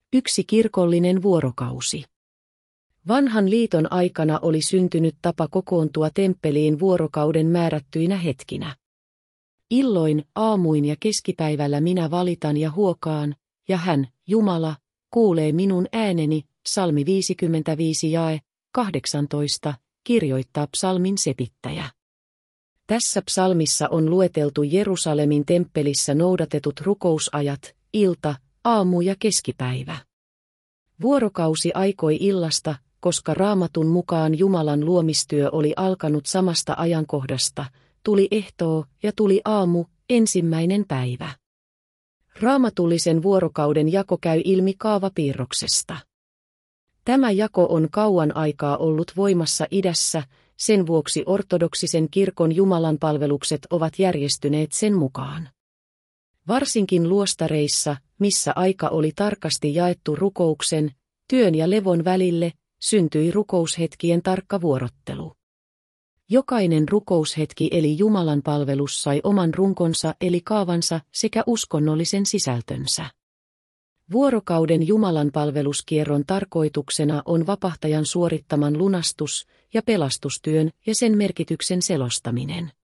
1 kirkollinen vuorokausi. Vanhan liiton aikana oli syntynyt tapa kokoontua temppeliin vuorokauden määrättyinä hetkinä. Illoin, aamuin ja keskipäivällä minä valitan ja huokaan, ja hän, Jumala, kuulee minun ääneni, psalmi 55 jae 18, kirjoittaa psalmin sepittäjä. Tässä psalmissa on lueteltu Jerusalemin temppelissä noudatetut rukousajat, ilta, aamu ja keskipäivä. Vuorokausi aikoi illasta, koska Raamatun mukaan Jumalan luomistyö oli alkanut samasta ajankohdasta, tuli ehtoo ja tuli aamu, ensimmäinen päivä. Raamatullisen vuorokauden jako käy ilmi kaavapiirroksesta. Tämä jako on kauan aikaa ollut voimassa idässä, sen vuoksi ortodoksisen kirkon jumalanpalvelukset ovat järjestyneet sen mukaan. Varsinkin luostareissa, missä aika oli tarkasti jaettu rukouksen, työn ja levon välille, syntyi rukoushetkien tarkka vuorottelu. Jokainen rukoushetki eli Jumalan palvelus sai oman runkonsa eli kaavansa sekä uskonnollisen sisältönsä. Vuorokauden jumalanpalveluskierron tarkoituksena on vapahtajan suorittaman lunastus- ja pelastustyön ja sen merkityksen selostaminen.